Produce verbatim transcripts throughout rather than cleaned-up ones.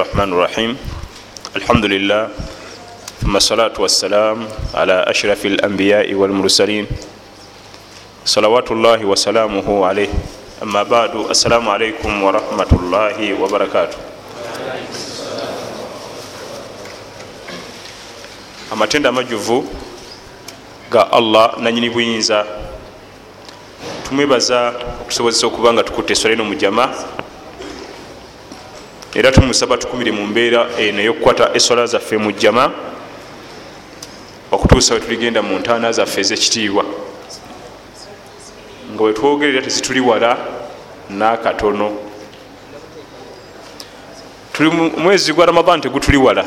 الرحمن الرحيم الحمد لله ثم الصلاة والسلام على أشرف الأنبياء والمرسلين صلوات الله وسلامه عليه أما بعد السلام عليكم ورحمة الله وبركاته. amatenda amajuvu ga Allah nanyini buyinza tumwebaza okusobozesa okuba nga tukutte eswala eno mu jama era tumusaba tukumire mu mbeera eno ey'okukwata eswala zaffe mu jama okutuusa we tuligenda mu ntaana zaffe ez'ekitiibwa nga we twogerera tezituli wala n'akatono. tuli mwezi gwa Ramadan tegutuli wala,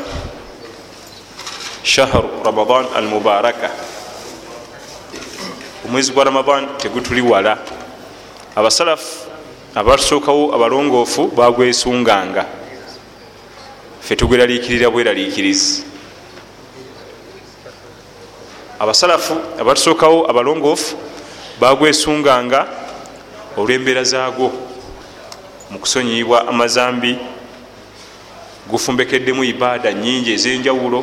shahru Ramadan al mubaraka, omwezi gwa Ramadan tegutuli wala. Abasalafu abatusookawo abalongoofu bagwesunganga, ffe tugweraliikirira bweraliikirizi. Abasalafu abatusookawo abalongoofu bagwesunganga olw'embeera zaagwo mu kusonyiyibwa amazambi, gufumbekeddemu ibaada nyingi ez'enjawulo,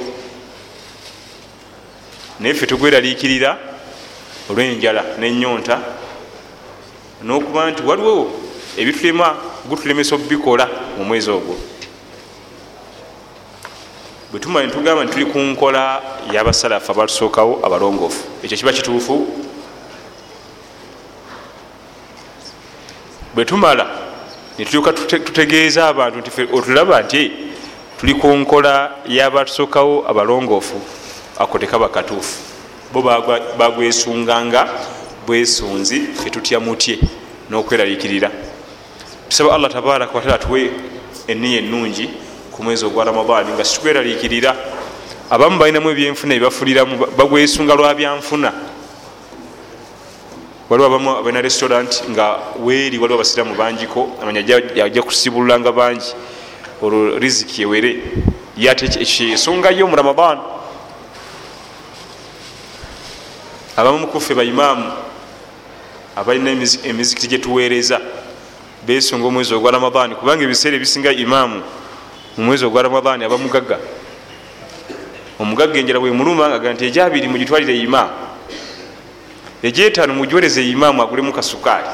naye ffe tugweraliikirira olw'enjala n'ennyonta, n'okuba nti waliwo ebitulema gutulemesa obubikola mu mwezi ogwo. bwe tumala netugamba nti tuli ku nkola y'abasalafu abatusookawo abalongoofu, ekyo kiba kituufu? bwe tumala netulyoka tutegeeza abantu nti ffe otulaba nti tuli ku nkola y'abatusookawo abalongoofu, ako tekaba katuufu. bo bagwesunganga bwesunzi, ffe tutya mutye n'okweraliikirira. tusaba Allah tabaraka wataala tuwe enniya ennungi ku mwezi ogwa Ramadan nga situgweraliikirira. abamu balinamu ebyenfuna ebibafuliramu, bagwesunga lwa byanfuna. waliwo abamu abalina restaurant nga weeri waliwo abasiramu bangiko, amanya ajja kusibululanga bangi olwo riziki ewere, yate ekyesongayo mu Ramadan. abamu mukuffe baimaamu abalina emizikiti gyetuweereza besonga omwezi ogwa Ramadan, kubanga ebiseera ebisinga imaamu mu mwezi ogwa Ramadan aba mugagga. omugagga enjala bwe muluma nga nti ejabiri mugitwalire imaamu, egyetaano mugiwereze imaamu agulemu kasukaali.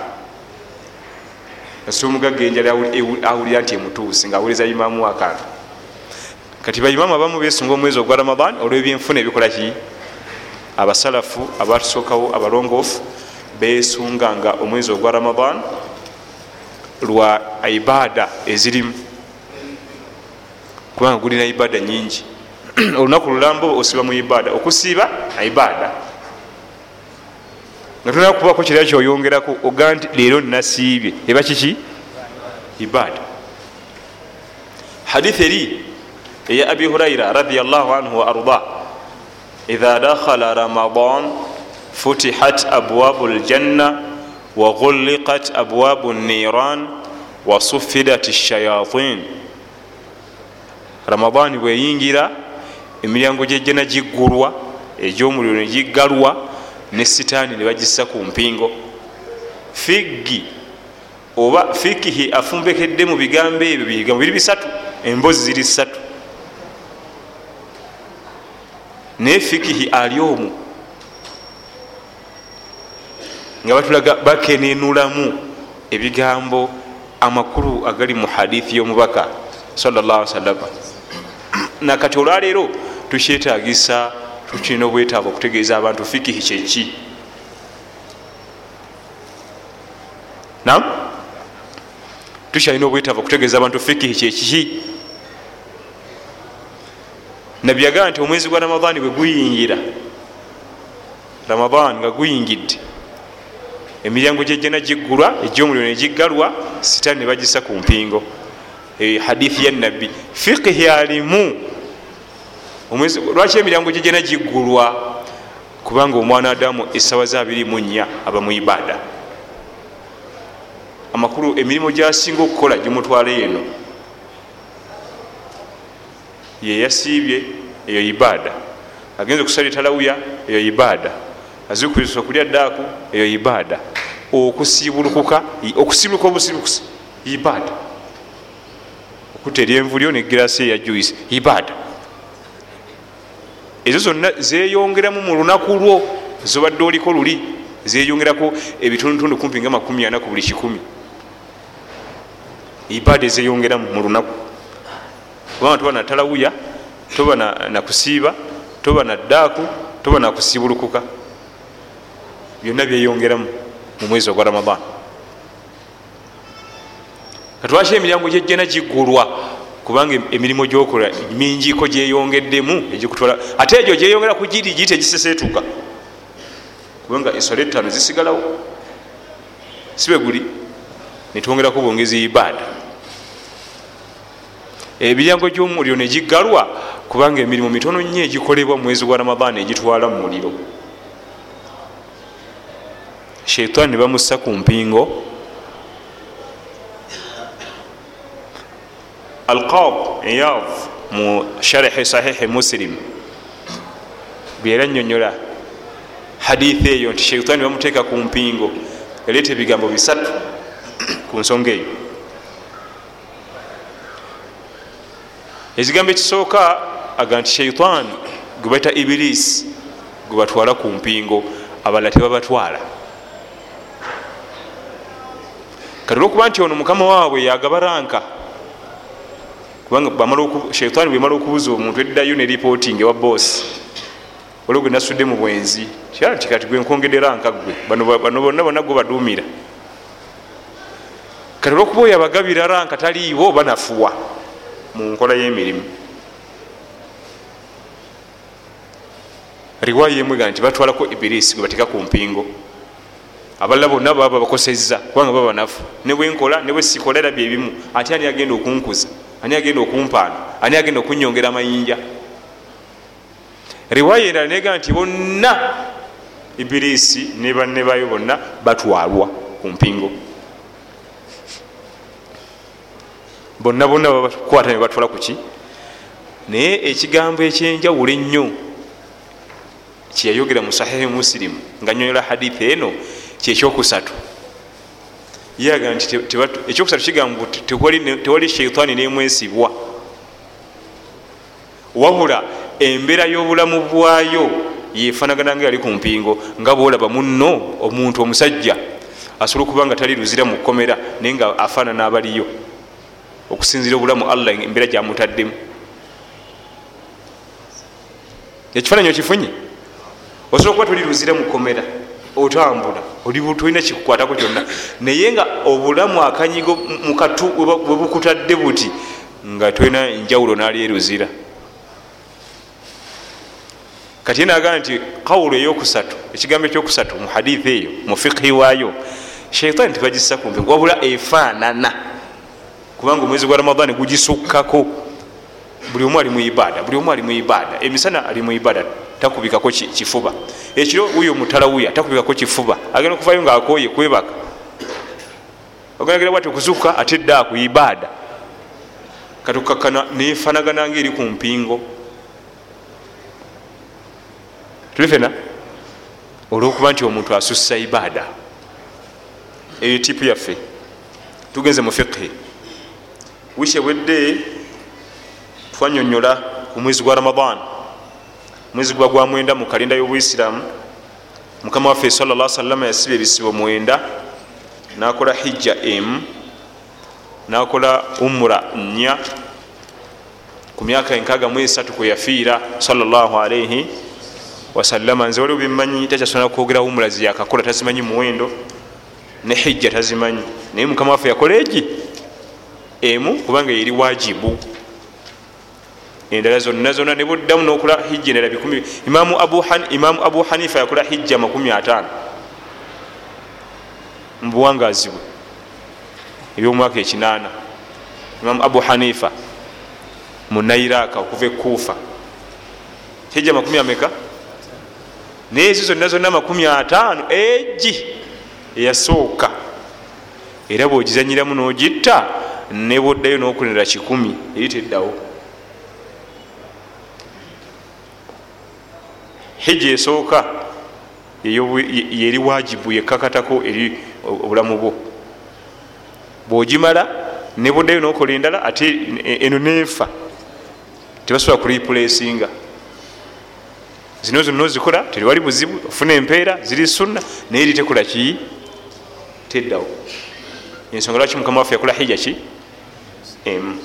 asi omugagga enjala awulira nti emutuusi ngaawereza imaamu akantu. kati baimaamu abamu besonga omwezi ogwa Ramadan olw'ebyenfuna ebikola ki? abasalafu abatusookawo abalongoofu besunganga omwezi ogwa Ramadan lwa ibaada ezirimu, kubanga gulina ibaada nyingi. olunaku lulambo osiba mu ibaada, okusiiba ibaada, nga tulina kubako kirala kyoyongerako oga nti leero nasiibye, eba kiki? ibaada. hadithi eri eya Abi Huraira radiyallahu anhu wa arda, idha dakhala Ramadan futihat abwabu ljanna wa ghulliqat abwabu niran wa suffidat shayatin. Ramadan bweyingira emiryango gyejjana giggulwa, egy'omuliro ne giggalwa, ne sitaani ne bagissa ku mpingo. figgi oba fikihi afumbekedde mu bigambo ebyo, bigambo biri bisatu, emboozi ziri ssatu, naye fikihi ali omwo nga batulaga bakenenulamu ebigambo amakulu agali mu hadithi y'omubaka sallallahu alaihi wasallam. nakati olwaleero tukyetagisa, tukirina obwetaavu okutegeeza abantu fikihi kyeki. nam tukyalina obwetaavu okutegeeza abantu fikihi kyeki. nabbi yagamba nti omwezi gwa Ramadan bwe guyingira, Ramadan nga guyingidde, emiryango gyejjana giggulwa, egy'omuliro ne giggalwa, sitaani ne bagissa ku mpingo. E, hadithi ya nabbi. fikihi alimu omwezi. lwaki emiryango gyejjana giggulwa? kubanga omwana Adamu essaawa za abiri mu nnya aba mu ibaada. amakulu emirimu gyasinga okukola gimutwala eno, ye yasiibye, eyo ibaada. agenze okusala talawuya, eyo ibaada. azikuliza okulya ddaaku, eyo ibaada. okusiibulukuka, okusiibuluka obusiibukusi ibaada. okutta eryenvulyo ne girasi eya juice ibada. Ezo zonna zeyongeramu mu lunaku lwo zobadde oliko luli, zeyongerako ebitundutundu kumpi nga makumi ana ku buli kikumi. Ibada ezeyongeramu mu lunaku, kubanga toba na talawuya, toba na, na kusiiba, toba na ddaaku, toba na kusiibulukuka, byonna byeyongeramu mu mwezi ogwa Ramadan. Katwaki emiryango gyejjana giggulwa kubanga emirimu gyokola mingiiko gyeyongeddemu egikutwala, ate egyo gyeyongera ku giri giri tegiseseetuka kubanga eswala ettaano zisigalawo, sibe guli netwongerako bwongezi ibada. Ebiryango gy'omuliro ne giggalwa kubanga emirimu mitono nnyo egikolebwa mu mwezi gwa Ramadan egitwala mu muliro. Sheitaani ne bamussa ku mpingo. Al-Qab Iyad mu sharhi sahihi Muslim byera nnyonnyola hadithi eyo nti sheitaani bamuteeka ku mpingo, yaleeta ebigambo bisatu ku nsonga eyo. Ekigambo ekisooka aga nti sheitaani gwe bayita Ibirisi gwe batwala ku mpingo, abalala tebabatwala. Kati olwokuba nti ono mukama waabwe yagaba ranka, kubanga sheitaani bwemala okubuza omuntu eddayo ne reporting ewa bosi, olwo gwe nasudde mu bwenzi nti kati gwe nkongedde ranka gwe, bano bonna bonna gwe baduumira. Kati olwokuba oyo abagabira ranka taliiwo banafuwa mu nkola y'emirimu. Riwaya yemwe ga nti batwalako Ibirisi gwe bateeka ku mpingo, abalala bonna baba bakosezza kubanga baba banafu. Ne bwenkola ne bwe sikola era bye bimu, ate ani agenda okunkuza, ani agenda okumpaana, ani agenda okunyongera amayinja. Riwaya endala nega nti bonna Ibirisi ne banne bayo bonna batwalwa ku mpingo, bonna bonna babakwata ne batwala kuki. Naye ekigambo ekyenjawulo ennyo kyeyayogera mu sahihi Muslim nga nyonyola hadithi eno kyekyokusatu. Yaga nti ekyokusatu kigamba nti tewali sheitaani nemwesibwa, wabula embeera y'obulamu bwayo yefanagana nga yali ku mpingo, nga bwolaba munno omuntu omusajja asobola okuba nga tali luzira mu kkomera naye nga afaanana abaliyo okusinzira obulamu Allah embeera gyamutaddemu. Ekifaananyi okifunye, osobola okuba toli luzira mu kkomera, otambula oli tolina kikukwatako kyonna, naye nga obulamu akanyigo mukatu bwe bukutadde buti nga tolina njawulo n'ali eruzira. Kati yenaagamba nti kawulo eyokusatu, ekigambo ekyokusatu mu hadithi eyo mu fiqhi waayo, sheitaani tebagissa ku mpingo wabula efaanana, kubanga omwezi gwa Ramadan gugisukkako. Buli omu ali mu ibada, buli omu ali mu ibada, emisana ali mu ibada, takubikako kifuba. Ekiro wuyo mutalawuya takubikako kifuba, agenda okuvayo nga akooye kwebaka, oganagera bwati okuzuka ate dda ku ibada. Katukakana nefanagana ngeri ku mpingo. Tulifena olwokuba nti omuntu asussa ibada eyo tipu yaffe. Tugenze mu fiqhi, wishe wedde twanyonyola ku mwezi gwa Ramadan, mwezi gwa gwa mwenda mu kalenda y'Obuisiramu. Mukama waffe sallallahu alaihi wasallam yasiba ebisibo mwenda, nakola hijja emu, nakola umra nnya. Ku myaka enkaaga mu esatu kwe yafiira sallallahu alaihi wasallama. Nze waliwo bimmanyi takyasobola kwogera umra ziyakakola, tazimanyi muwendo, ne hijja tazimanyi, naye Mukama waffe yakola egi emu kubanga yeri wajibu. Endala zonna zonna ne buddamu n'okola hijja endala bikumi. Imamu Abu, Han, Imamu Abu Hanifa yakola hijja makumi ataano mu buwangazi bwe ebyomwaka ekinaana. Imamu Abu Hanifa mu Nairaka okuva e Kufa, hijja makumi ameka? Naye ezo zonna zonna makumi ataano egi eyasooka, era bw'ogizanyiramu n'ogitta ne bwoddayo n'okulera kikumi eri teddawo. Hijja esooka yeri wajibu, yekakatako eri obulamu bwo. Bw'ogimala nebuddeyo nokola endala ate eno nefa tebasobola kureplacinga. Zino zonna ozikola teriwali buzibu, ofuna empeera ziri sunna naye litekola ki teddawo. Ensonga lwaki mukama waffe yakola hijja ki emu.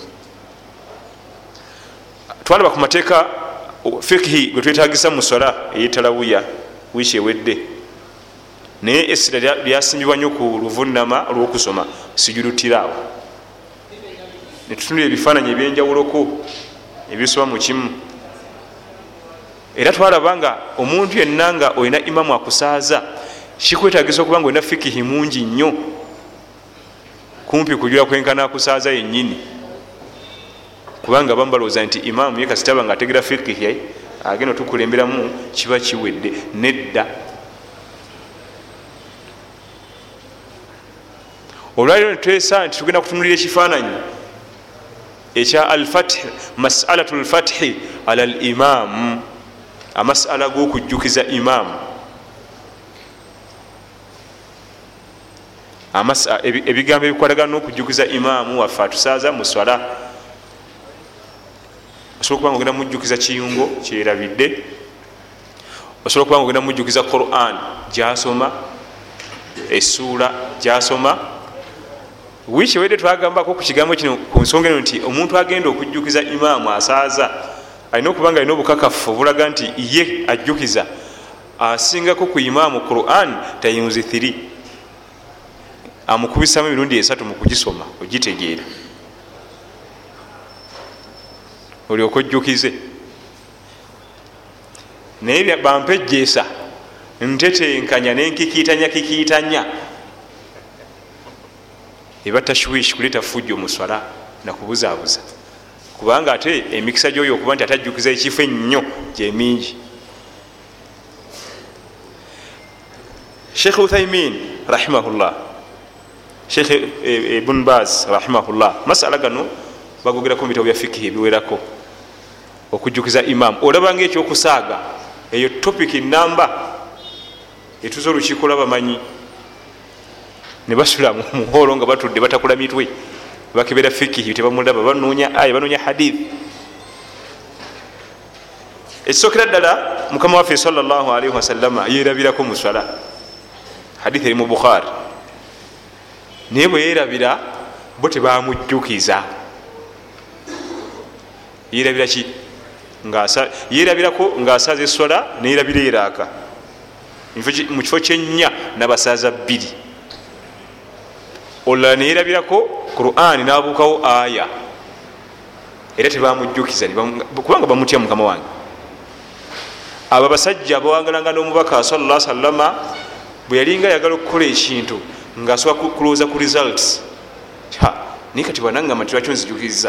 Twalaba ku mateeka fikihi gwe twetagisa mu swala eyetalabuya wiiki ewedde, naye essira lyasimbibwa nnyo ku luvunama olw'okusoma sijudutiraawo. Netutunula ebifaananyi ebyenjawuloko ebisoba mu kimu, era twalaba nga omuntu yenna nga olina imamu akusaaza kikwetagisa okuba nga olina fikihi mungi nnyo, kumpi kujula kwenkana akusaaza yennyini, kubanga bambalooza nti imamu ye kasitaba nga ategera fikihi agenda tukulemberamu kiba kiwedde. Nedda, olwaliro netwesa nti tugenda kutunulira ekifaananyi ekya alfath, masalatu lfathi ala limamu, amasala g'okujjukiza imamu, ebigambo ebikwatagana n'okujjukiza imamu waffe atusaaza mu swala. Osobola okuba nga ogenda mujjukiza kiyungo kyerabidde, osobola okuba nga ogenda mujjukiza Quran gyasoma, essuula gyasoma. Wiiki ewedde twagambako ku kigambo kino ku nsonga eno nti omuntu agenda okujjukiza imamu asaaza alina okuba nga alina obukakafu obulaga nti ye ajjukiza asingako ku imamu Quran tayunzi thiri, amukubisamu emirundi esatu mu kugisoma ogitegeera olyoka ojjukize. Naye bampejjeesa ntetenkanya nenkikiitanya kikiitanya eba tashwishi kuleeta fujjo mu swala nakubuzaabuza, kubanga ate emikisa gyoyo okuba nti atajjukiza ekifo ennyo gyemingi. Sheikh Uthaymin rahimahullah, Sheikh Ibn Baz rahimahullah, masala gano bagogera ku bitabo bya fikihi ebiwerako. Okujjukiza imamu olabanga ekyokusaaga eyo topiki namba etuza olukiiko lwabamanyi ne basula mu muholo nga batudde batakula mitwe bakebera fikihi tebamulaba, banoonya aya banoonya hadith. Ekisookera ddala mukama waffe sallallahu alaihi wasallama yeerabirako mu swala, hadith eri mu Bukhari, naye bwe yeerabira bo tebamujjukiza. Yeerabira ki? Yeerabirako ng'asaaza eswala neerabira eraaka mu kifo kyennya n'abasaaza bbiri. Olala neerabirako Quran n'abuukawo aya era tebamujjukiza kubanga bamutya mukama wange. Abo abasajja abawangalanga n'omubaka sallallahu alaihi wasallama bwe yalinga ayagala okukola ekintu ng'asobola kulowooza ku results, naye kati bwanangamba nti lwaki onzijjukiza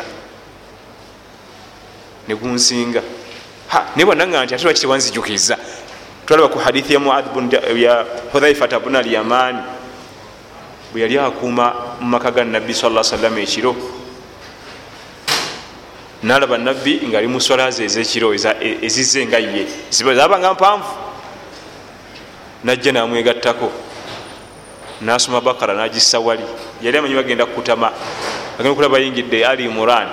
negunsinga, naye bwanangamba nti ate lwaki tewanzijjukiza. Twalaba ku hadithi ya Muadh ya Hudhaifa bun al-Yamani bwe yali akuuma mu maka ga nabbi sallallahu alaihi wasallam ekiro, n'alaba nabbi ng'ali mu swala ze ez'ekiro ezizze nga ye zabanga mpanvu, n'ajja n'amwegattako n'asoma Bakara n'agissa wali. Yali amanyi bagenda kukutama, agenda okulaba yingidde Ali Imran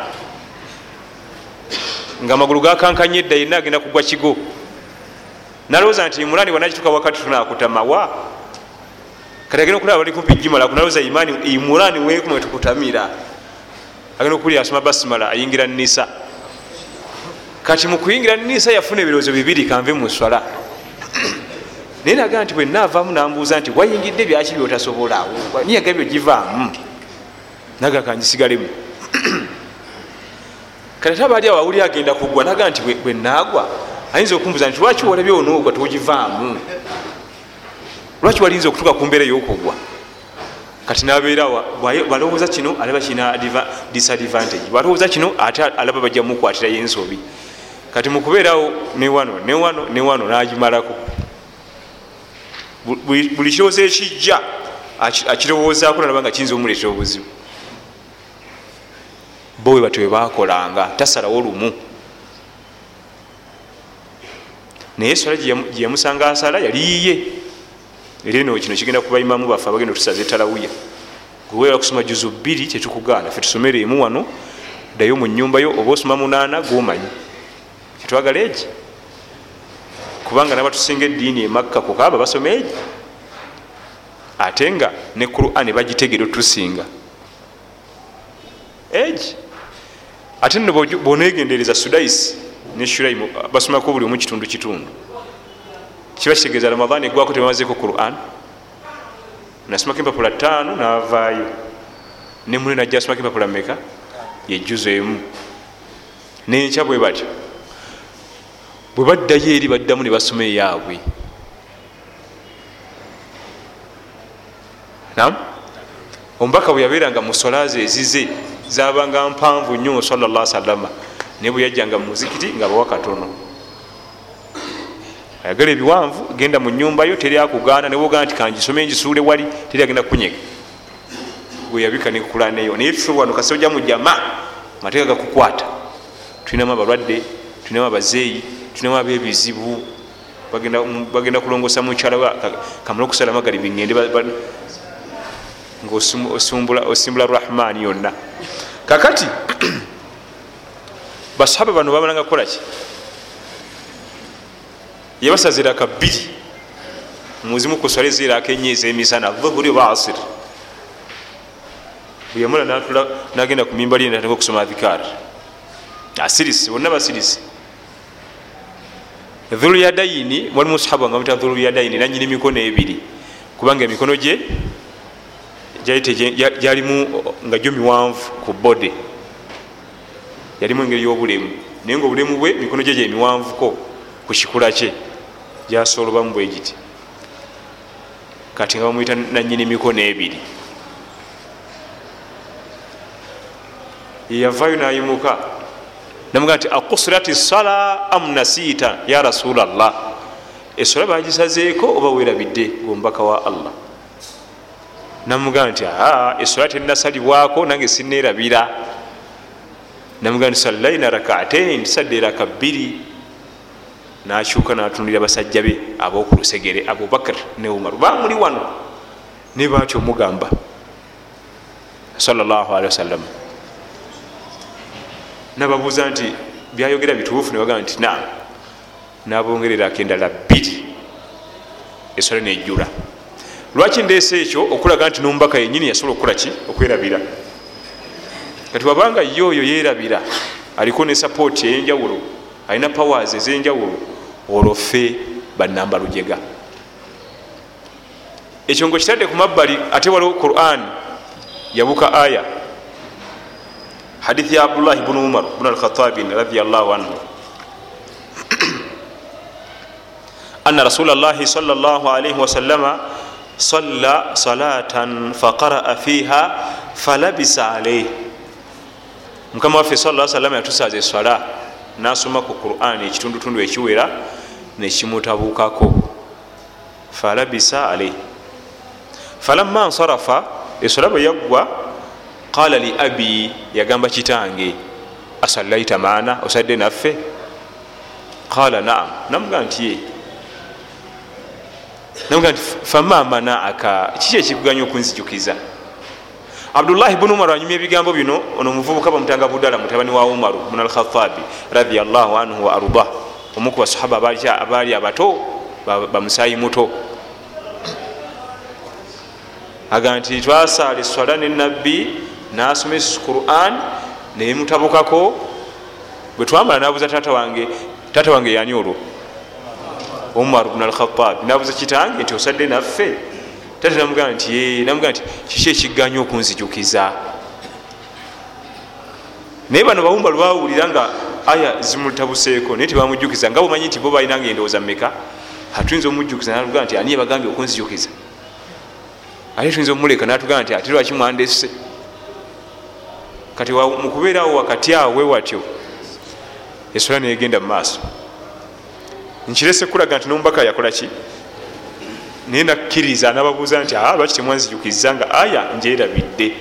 ng'amagulu gakankanye edda yenna agenda kugwa kigo, n'alowooza nti Imran wanakituka wakati tunakutama wa kati agenda okulaba bali kumpi jimala kunalowooza imani Imran wekumwe tukutamira, agenda okulya asoma basmala ayingira Nisa. Kati mu kuyingira Nisa yafuna ebirowoozo bibiri kanve mu swala, naye nagaa nti bwe naavaamu nambuuza nti wayingidde byaki byotasobola niyaga byo givaamu naga kanjisigalemu. Kati ate abaali awo awuli agenda kugwa nagaa nti bwe naagwa ayinza okumbuuza nti lwaki wolabye onoogwa togivaamu, lwaki walinza okutuuka ku mbeera ey'okugwa. Kati nabeera balowooza kino alaba kina disadvantage, balowooza kino ate alaba bajja mukwatirayo ensobi. Kati mukubeerawo ne wano ne wano ne wano n'agimalako. Buli kirowoozo ekijja akirowoozaako nalaba nga kiyinza omuleetera obuzibu. Bo we batyo bwe baakolanga, tasalawo lumu. Naye eswala gye yamusanga asala yali yiye. Era eno kino kigenda kuba imamu baffe abagenda otusaza etalawiya gweweera kusoma juzu bbiri kyetukugaana fe tusomere emu wano ddayo mu nyumba yo oba osoma munaana gwomanyi kyetwagala egi kubanga nabatusinga eddiini emakka kukaaba basoma egi ate nga ne Qur'an bagitegera otusinga egi ate nno bonegendereza Sudais ne Shuraimu basomako buli omu kitundu kitundu kiba kitegeeza Ramadhan egwako tebamazeko Qur'an nasomako empapula ttaano navaayo ne mune najja asomako empapula meka yejuzo emu nenkya bwe batyo bwe baddayo eri baddamu ne basoma eyaabwe nam omubaka bwe yabeeranga mu solaze ezize zabanga mpanvu nnyo sallallahu alaihi wasallam ne bwe yajjanga mu muzikiti nga bawa katono ayagala ebiwanvu genda mu nyumba yo teri akugaana ne bwogaa nti kangisome njisuule wali teri agenda kunyega bwe yabika nekukula neyo naye tufe wano kasi ojja mu jama mateeka gakukwata tulinamu abalwadde tulinamu abazeeyi tulinamu abebizibu bagenda kulongosa mukyala kamala okusala magalibi ngende ngaosimbula rahmani yonna kakati basahaba bano babalanga kukolaki yabasazira kabiri muzimu kuswala ezirako enye ezemisana dhuhuri oba asir bweyamula natula nagenda ku mimba lyenda atandika okusoma adhikar asirisi bonna basirisi dhulu yadaini walimu sahaba nga muta dhulu yadaini nanyini mikono ebiri kubanga emikono gye gyalimu nga gyo miwanvu ku bode yalimu engeri y'obulemu naye nga obulemu bwe mikono gye gyemiwanvuko ku kikula kye gyasolobamu bwe giti kati nga bamuyita nanyini mikono ebiri yeyavayo nayimuka namuga nti akusirati sala am nasita ya rasulallah esola bagisazeeko oba weerabidde gombaka wa allah namuga nti aa esola tenasalibwako nange sineerabira namuga nti sallaina rakatain tisadde raka bbiri nakyuka natundira basajja be abokulusegere abubakar ne umar bamuli wano ne batyo omugamba sallallahu alaihi wasallam nababuuza nti byayogera bituufu nebagamba nti na nabongererako endala bbiri esola nejjula lwaki ndeese ekyo okulaga nti nomubaka yenyini yasobola okukolaki okwerabira kati wabanga yoyo yerabira aliko ne sapooti eyenjawulo alina powers ezenjawulo olwofe banamba lujega ekyo ngo kitadde ku mabbali ate waliwo Qur'an yabuka aya hadithi ya Abdullah ibn Umar ibn al-Khattab radiyallahu anhu anna Rasulullah sallallahu alayhi wa sallama salla salatan faqara'a fiha falabisa alayhi mukama waffe sallallahu alayhi wa sallam yatusaza eswala nasoma ku Qur'an ekitundutundu ekiwera nekimutabukako falabisa alayhi falamma nsarafa eswala bwe yaggwa qala li abi yagamba kitange asallaita maana osadde naffe qala naam namuga nti ye namuga nti fama manaaka kiki ekikuganya okunzijukiza Abdullah ibn Umar anyumya ebigambo bino ono omuvubuka bamutanga budala mutabani wa Umar ibn al-Khattab radiyallahu anhu wa arda omu ku basahaba abaali abato bamusayi muto aga nti twasaala eswala ne nabbi nasoma Qur'an nemutabukako bwe twamala nabuuza tata wange tata wange yani olwo Umar ibn al-Khattab nabuuza kitange nti osadde naffe tata namugamba nti ye namugamba nti kiki ekiganya okunzijukiza naye bano bawumba lwawulira nga aya zimutabuseeko naye tebamujjukiza nga bumanyi nti bo balinanga endowooza mmeka hatuyinza omujjukiza natugamba nti ani yabagambye okunzijukiza ate tuyinza omuleka natugamba nti ate lwaki mwandese kati mukubeerawo wakati awe watyo eswala negenda mu maaso nkirese kulaga nti nomubaka yakolaki naye nakkiriza nababuuza nti aa lwaki temwanzijukiza nga aya njerabidde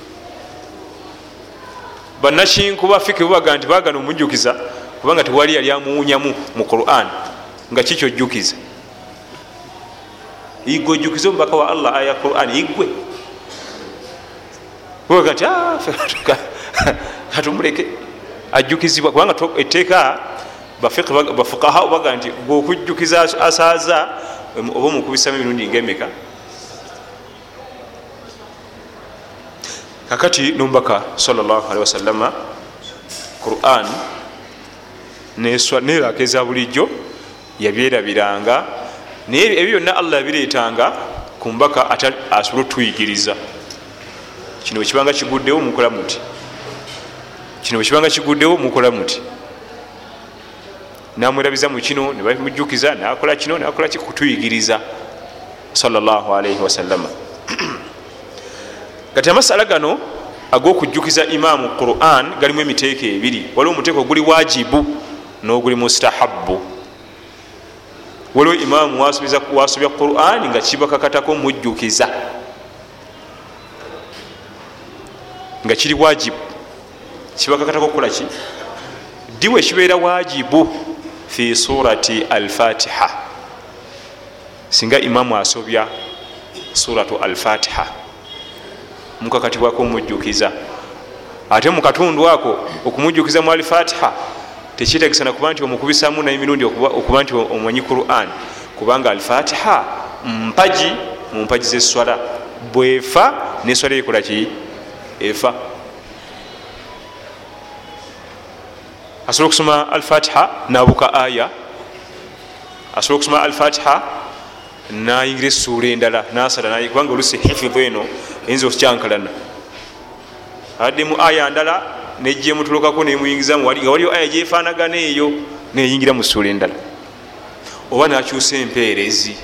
bannakinku bafike bubaga nti bagana omujjukiza kubanga tewali yali amuwunyamu mu Qur'an nga kiki ojjukiza igwe ojjukiza omubaka wa Allah aya Qur'an igwe oga nti katumuleke ajjukizibwa kubanga etteeka bafukaha baga nti gweokujjukiza asaaza oba omukubisamu emirundi ngaemeka. kakati nomubaka sallallahu alaihi wasallama Quran neraka eza bulijjo yabyerabiranga, naye ebyo byonna Allah yabireetanga ku mbaka asobole otuyigiriza. Kino bwekibanga kiguddewo mukola muti, kino bwekibanga kiguddewo mukola muti, namwerabiza mu kino nebamujjukiza nakola kino nakola kikutuyigiriza sallallahu alaihi wasallama. Kati amasala gano ag'okujjukiza imaamu Quran galimu emiteeko ebiri. Waliwo omuteeko oguli wajibu n'oguli mustahabbu. Waliwo imaamu wasobya Quran nga kibakakatako mujjukiza nga kiri wajibu, kibakakatako okukola ki diwe kibeera wajibu fi surati al-Fatiha. Singa imaamu asobya suratu al-Fatiha mukakati bwako omujjukiza, ate mukatundu ako okumujjukiza mu al-Fatiha tekitegesana kuba nti omukubisamu n'emirundi okuba nti omanyi Quran, kubanga al-Fatiha mpaji mu mpaji z'eswala, bwefa n'eswala ekola ki efa. Asobola okusoma al-Fatiha nabuka aya, asobola okusoma al-Fatiha nayingira essuula endala nasala, kubanga olusi hifidhu eno eyinza okukyankalana, adde mu aya ndala nejjemutulukako nemuyingizamu wali nga waliyo aya gyefaanagana eyo neyingira mu ssuula endala, oba nakyusa empeerezi.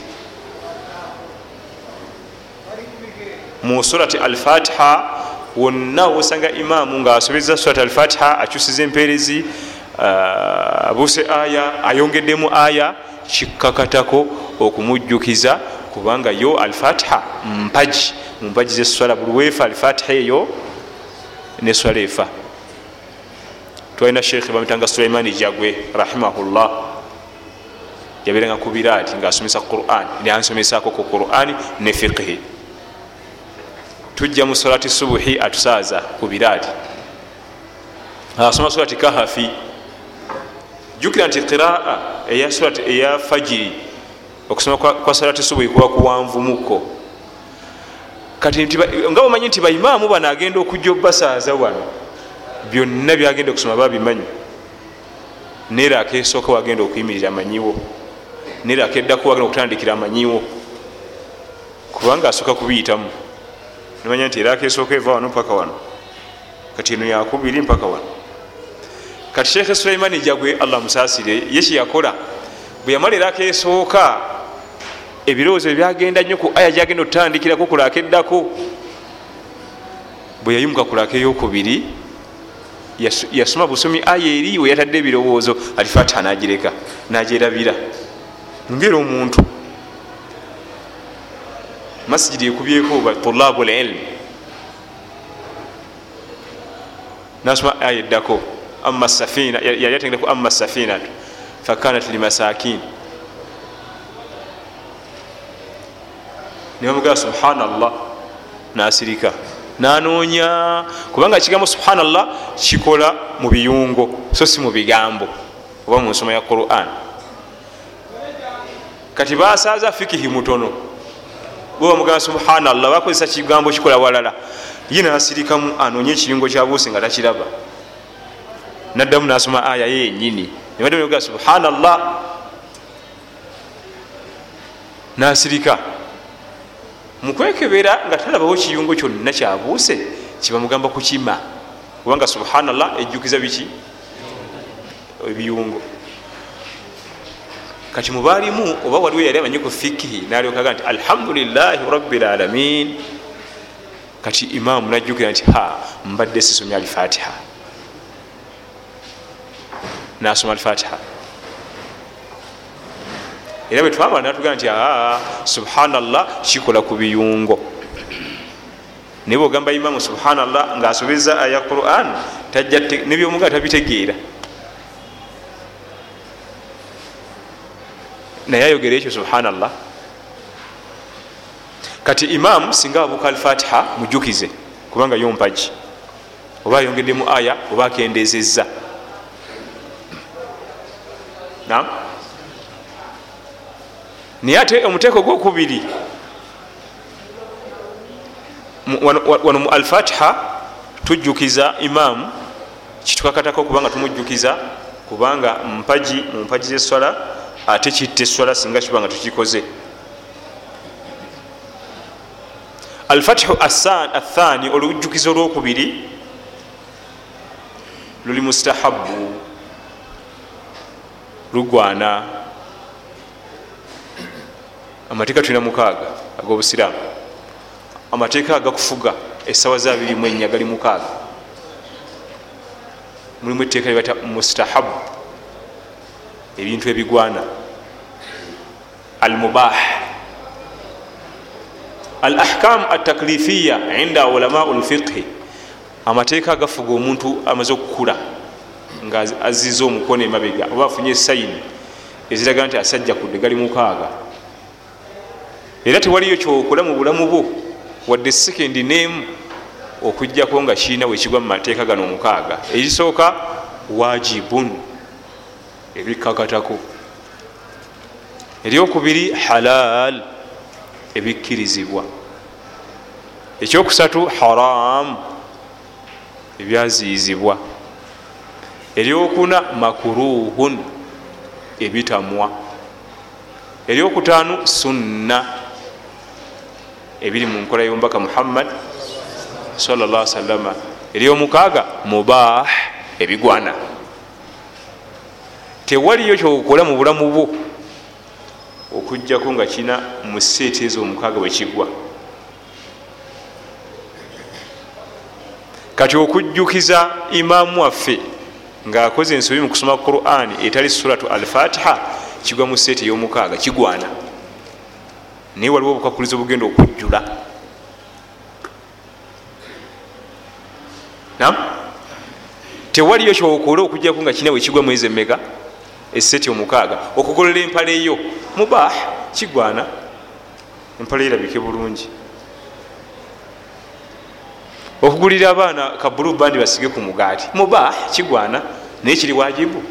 Mu surati al-Fatiha wonna wosanga imaamu ngaasobeza surati al-Fatiha akyusiza empeerezi, abuse aya ayongeddemu aya, kikkakatako okumujjukiza kubanga yo al-Fatiha mpaji mu mpaji z'eswala, buli weefa al-Fatiha eyo neswala efa. Twalina sheekhe bamutanga Sulaimani Jagwe rahimahullah, yabeeranga ku biraati ng'asomesa Quran, nansomesako ku Quran ne fiqhi. Tujja mu salati subuhi atusaaza ku biraati, asoma surati Kahafi. Jukira nti qiraa eya surati eya fajiri okusoma kwa salati subuhi kuba kuwanvumuko. Kati nga bamanyi nti baimaamu bano agenda okujja obbasaaza wano, byonna byagenda okusoma babimanyi, neraka esooka wagenda okuyimirira amanyiwo, neraka eddako wagenda okutandikira amanyiwo, kubanga asooka kubiyitamu. Nimanya nti eraka esooka eva wano mpaka wano, kati eno yakubiri mpaka wano. Kati Sheikh Sulaimani Jagwe Allah musaasire, ye kye yakola bwe yamala eraka esooka, ebirowoozo ebyagenda nnyo ku aya gyagenda otandikirako kulaka eddako, bwe yayimuka kulaka eyokubiri yasoma busomi aya eri we yatadde ebirowoozo, al-Fatiha nagireka nagyerabira ngera omuntu. Masjidi ekubyeko ba tulabul ilm, nasoma aya eddako amma safina, yali atengereku amma safinatu fakanat limasakin, nibamugaa subhanallah nasirika nanoonya, kubanga kigambo subhanallah kikola mu biyungo so si mu bigambo oba mu nsoma ya Quran. Kati basaaza fikihi mutono, bwe bamugaa subhanallah bakozesa kigambo kikola walala, ye nasirikamu anoonye ekiyungo kyabuuse nga takiraba, naddamu nasoma aya yenyini, nibadde bamugaa subhanallah nasirika. Mukwekebera nga talabawo kiyungo kyonna kyabuuse kibamugamba kukima, kubanga subhanallah ejjukiza biki ebiyungo. Kati mubaalimu oba waliwo yali amanyi ku fikihi nalyokaga nti alhamdulillahi rabbil alamin, kati imaamu najjukira nti ha mbadde sisomya al-Fatiha, nasoma al-Fatiha. Era bwe twamala natugamba nti aa subhanallah kikola ku biyungo, naye bwogamba imaamu subhanallah ng'asobeza aya Quran tajja nebyomuga tabitegeera, naye ayogera ekyo subhanallah. Kati imaamu singa abuuka al-Fatiha mujjukize kubanga yompagi oba ayongeddemu aya oba akendezezza. Naam, naye ate omuteeko gwokubiri wano mu al-Fatiha tujjukiza imaamu kitukakatako kubanga tumujjukiza kubanga mpaji mu mpaji z'esswala ate kitta esswala singa kibanga tukikoze. Al-Fatihu athani olujjukizo olwokubiri luli mustahabu, lugwana. Amateeka tulina mukaaga ag'obusiraamu, amateeka agakufuga essawa za abiri mu ennya gali mukaaga. Mulimu etteeka libata mustahabu, ebintu ebigwana. Al-mubah, al-ahkam at-taklifiya inda ulama al-fiqh, amateeka agafuga omuntu amaze okukula nga aziza omukono emabega oba afunye sayini eziraga nti asajja kudde gali mukaaga. Era tewaliyo kyokola mu bulamu bwo wadde sekendi neemu okujjako nga kiina wekigwa mu mateeka gano omukaaga. Ekisooka wajibun, ebikakatako. Eryokubiri halal, ebikkirizibwa. Ekyokusatu haram, ebyaziyizibwa. Eryokuna makuruhun, ebitamwa. Eryokutaanu sunna, ebiri mu nkola y'omubaka Muhammad sallallahu alaihi wasallam. Eryomukaaga mubah, ebigwana. Tewaliyo kyokola mu bulamu bwo okujjako nga kina mu seeti ezo omukaaga bwe kigwa. Kati okujjukiza imaamu waffe ng'akoze ensobi mu kusoma Qur'an etali suratu al-Fatiha kigwa mu seeti ey'omukaaga, kigwana. Naye waliwo obukakulizo bugenda okujjula. Naam, tewaliyo kyokola okujjako nga kina bwe kigwa mwezi emeka eseeti omukaaga. Okugolola empale eyo mubah, kigwana. Empale erabike bulungi. Okugulira abaana ka blue band basige ku mugaati mubah, kigwana. Naye kiri wajibu.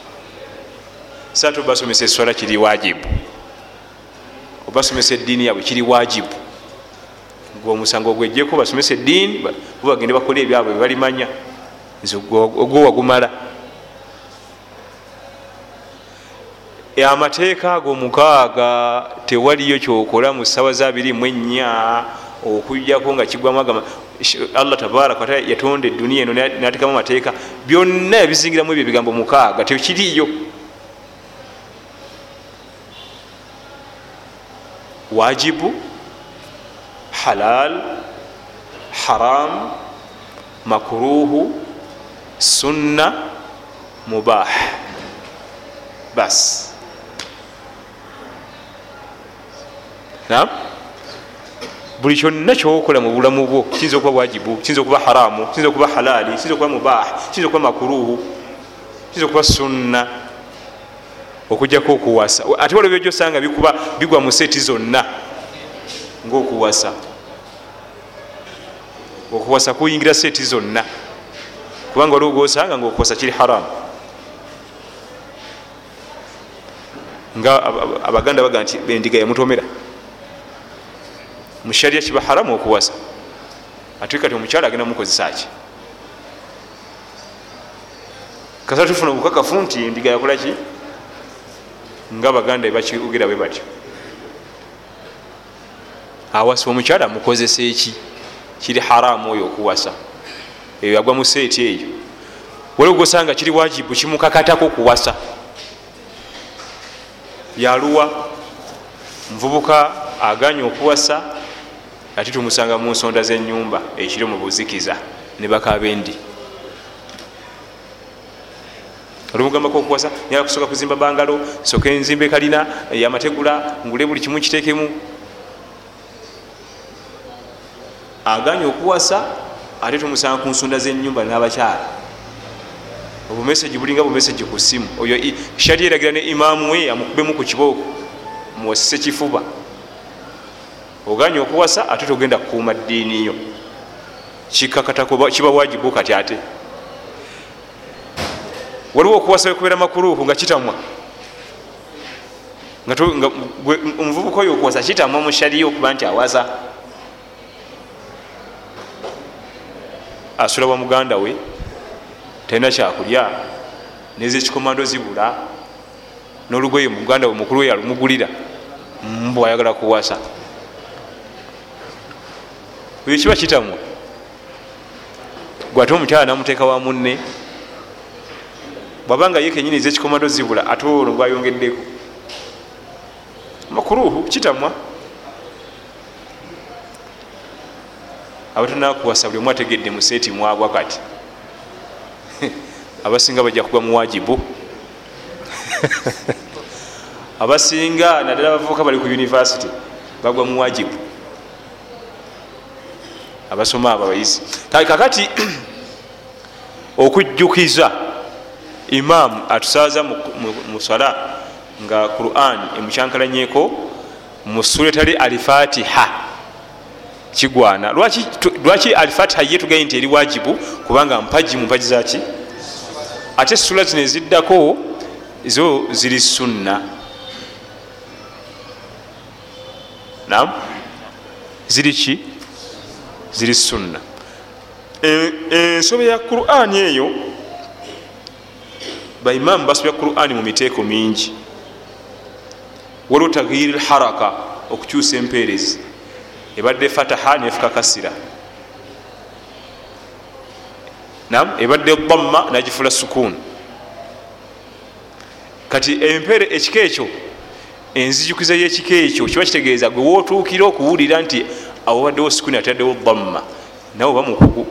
Sato basomesa esswala kiri wajibu, obasomesa eddiini yaabwe kiri wajibu. Omusango gwejjeko basomesa eddiini bagende bakola ebyabwe balimanya, ogwo wagumala. Amateeka ago mukaaga tewaliyo kyokola mu ssaawa za abiri mu ennya okujjako nga kigwamu agamba Allah tabaraka wa taala yatonda edduniya eno n'ateekamu amateeka. Byonna ebizingiramu ebyo ebigambo mukaaga tekiriyo. Wajibu, halal, haram, makruhu, sunna, mubah. Bas. Naam, buli kyonna kyokola mu bulamu bwo kiyinza okuba wajibu, kiyinza okuba haramu, kiyinza okuba halali, kiyinza okuba mubah, kiyinza okuba makruhu, kiyinza okuba sunna, okujjako okuwasa. Ate waliwo by'osanga bikuba bigwa mu seeti zonna ng'okuwasa. Okuwasa kuyingira seeti zonna kubanga waliwo gw'osanga ng'okuwasa kiri haramu. Nga Abaganda baga nti endiga yamutomera. Mu sharia kiba haramu okuwasa. Ate kati omukyala agenda mukozesa ki? Kasa tufuna obukakafu nti endiga yakola ki? Nga Abaganda bakirugira bwe batyo. Awasa omukyala mukozesa eki? Kiri haramu oyo okuwasa. Eyo yagwa mu seeti eyo. Waliwo gw'osanga kiri wajibu kimukakatako kuwasa. Yaluwa mvubuka aganya okuwasa ate tumusanga mu nsonda z'ennyumba ekiri mu buzikiza ne bakabendi. Olumugambako okuwasa nyala kusooka kuzimba bangalo, soka enzimbe kalina yamategula ngule buli kimu kiteekemu. Aganya okuwasa ate tumusanga ku nsonda z'ennyumba n'abakyala. Obumeseji bulinga bumeseji ku simu. Oyo sharia eragira ne imaamu we amukubemu ku kibooko muwasise kifuba. Oganya okuwasa ate togenda kukuuma ddiini yo. kikakatako kiba wajibu kati ate waliwo okuwasa wekubeera makuruhu nga kitamwa nga omuvubuka oyo okuwasa kitamwa mu shariya okuba nti awasa asula wa muganda we talina kyakulya nezekikomando zibula n'olugoye muganda we mukulu we yalumugulira mbw ayagala kuwasa oyo kiba kitamwa gwate omukyala namuteeka wa munne bwabanga ye kenyini ezekikomando zibula ate olwo gwayongeddeko makuruhu kitamwa abatanakuwasa buli omu ategedde museeti mwagwa kati abasinga bajja kugwa muwajibu abasinga naddala abavubuka bali ku univesity bagwa muwajibu abasoma abo abayizi kakati okujjukiza imaamu atusaaza mu sala nga Quran emukyankalanyeko mu sura etali alifatiha kigwana lwaki lwaki alifatiha ye tugaye nti eri wajibu kubanga mpaji mu mpaji zaki ate sura zino eziddako zo ziri sunna naam ziri ki ziri sunna ensobe ya Quran eyo baimamu basobya Quran mu miteeko mingi waliwo taghyiri lharaka okukyusa empeerezi ebadde fataha nefuka kasira nam ebadde dhamma nagifula sukun kati empere ekika ekyo enzijukiza y'ekika ekyo kiba kitegeeza gwe wootuukira okuwulira nti awo baddewo sukuni ataddewo dhamma nawe bamukugu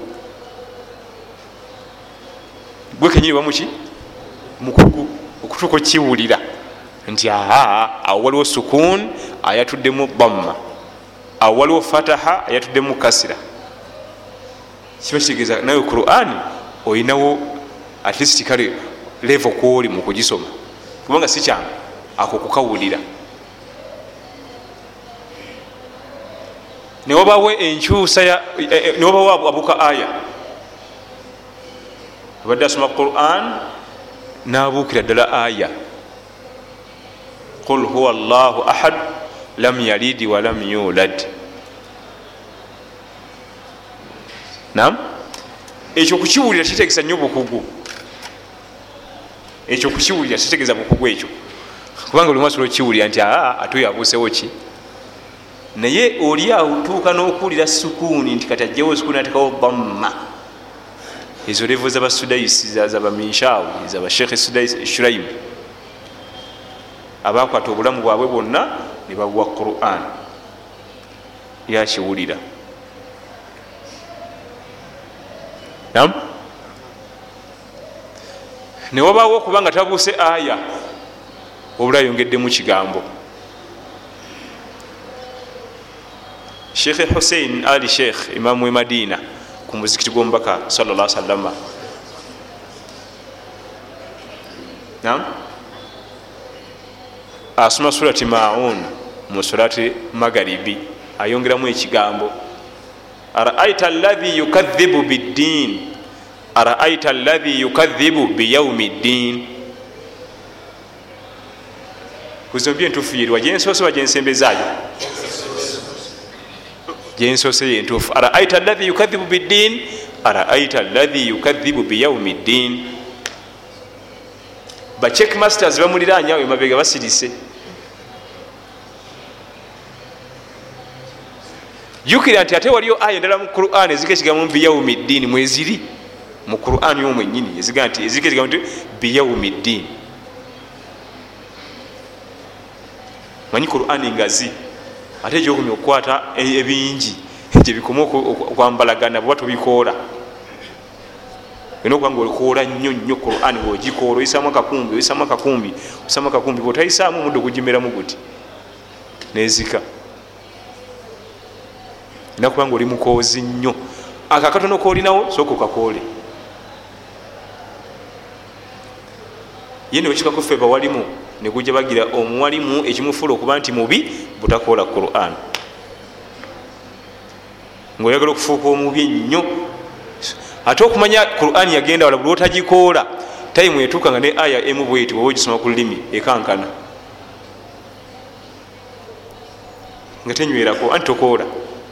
gwe kenyini bamuki mukugu okutuuka okiwulira nti aha awo waliwo sukun ayatuddemu dhamma awo waliwo fataha ayatuddemu kasira kiba kitegeeza nawe Quran oyinawo at least kale level kwoli mu kugisoma kubanga si kyangu ako kukawulira newabawo enkyusa newabawo abuka aya abadde asoma Quran nabuukira ddala aya qul huwa allahu ahad lam yalidi walam yulad nam ekyo kukiwulira kitegeeza nnyo bukugu ekyo kukiwulira kitegeeza bukugu ekyo kubanga oli mwasobola okiwulira nti aa ate oyo abuusewo ki naye oli awo n'okuwulira sukuuni nti kati ajjawo sukuuni atekawo dhamma ezo levo zabasudaisi zabaminshawi zabashekhe shuraimu abakwata obulamu bwabwe bwonna ne babuwa Quran yakiwulira nam newabawo okubanga tabuuse aya obula yongeddemu kigambo Sheikh Hussein Ali Sheikh imamu e Madina ku muzikiti gw'omubaka sallallahu alaihi wasallam nam asoma surati Maun mu surati Magharibi ayongeramu ekigambo araaita alladhi yukadhibu biddin araaita alladhi yukadhibu biyawmi ddin kuzombye entuufu yeriwa gyensoose wa gyensembezaayo gyensoose yentuufu araaita alladhi yukadhibu biddin araaita alladhi yukadhibu biyawmi ddin ba check masters bamuliraanyawo emabega basirise jukira nti ate waliyo aya endala mu Quran ezika ekigambo biyawmi ddin mweziri mu Quran yomwennyini eziga nti ezika ekigambo nti biyawmi ddin manyi Quran ngazi ate gyokumya okukwata ebingi gyebikoma okwambalagana bweba tobikoola olina okubanga olikoola nnyo nnyo Quran bwogikoola oyisaamu akakumbi oyisaamu akakumbi oyisaamu akakumbi bwotayisaamu omuddo gugimeramu guti nezika olina kubanga oli mukoozi nnyo akakatono koolinawo sooka okakoole ye newekikako ffe bawalimu negujja bagira omuwalimu ekimufuula okuba nti mubi butakoola Quran ngaoyagala okufuuka omubi ennyo ate okumanya Quran yagenda wala buli otagikoola time etuuka nga ne aya emu bweti wowe ogisoma ku lulimi ekankana nga tenywerako anti tokoola.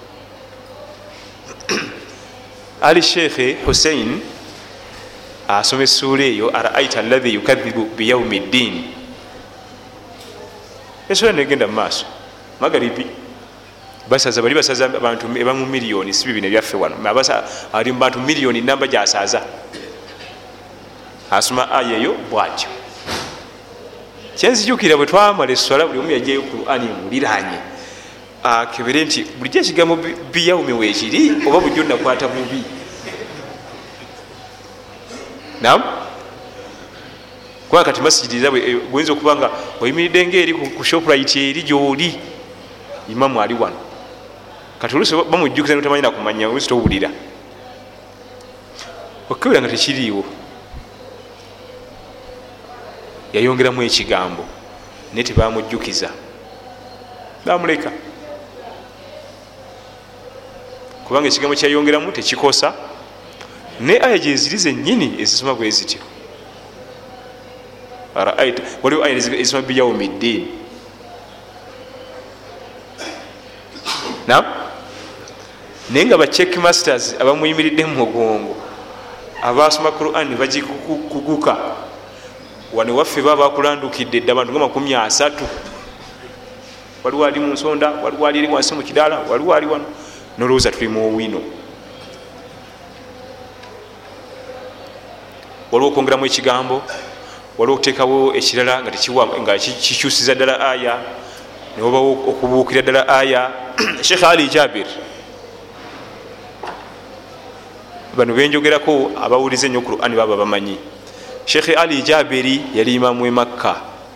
Ali Sheikh Hussein asoma essuula eyo araaita alladhi yukadhibu biyaumi ddin, essuula negenda mu maaso magaribi basaza bali basaza abantu ebamu miliyoni si bibine byaffe wano ali mu bantu miliyoni namba gyasaaza asoma aya eyo bwatyo. Kyenzijukira bwe twamala esswala buli omu yajeyo Qur'ani emuliranye akebere nti bulijjo ekigambo biyaumi weekiri oba bujjo nakwata bubi. Naam kuba kati masijidi bwinza okuba nga oyimiridde ngaeri ku shoprite eri gyoli imamu ali wano kati oluusi bamujjukiza notamanyi nakumanya oluusi towulira okebera nga tekiriiwo. Yayongeramu ekigambo naye tebamujjukiza bamuleka kubanga ekigambo kyayongeramu tekikosa ne aya gyeziri zennyini ezisoma bwe zityo. Waliwo aya ezisoma biyaumi ddin. Naye nga ba check masters abamuyimiridde mu mugongo abasoma Quran bagikuguka wano waffe baba bakulandukidde dda abantu nga makumi asatu. Waliwo ali mu nsonda, waliwo ali wansi mu kidaala, waliwo ali wano nolowooza tuli mu owino. Waliwo okwongeramu ekigambo, waliwo okuteekawo ekirala nga kikyusiza ddala aya, newabawo okubuukira ddala aya. Sheikh Ali Jabir bano benjogerako abawuliza ennyo Qur'ani baba bamanyi. Sheikh Ali Jabiri yali imamu e Makka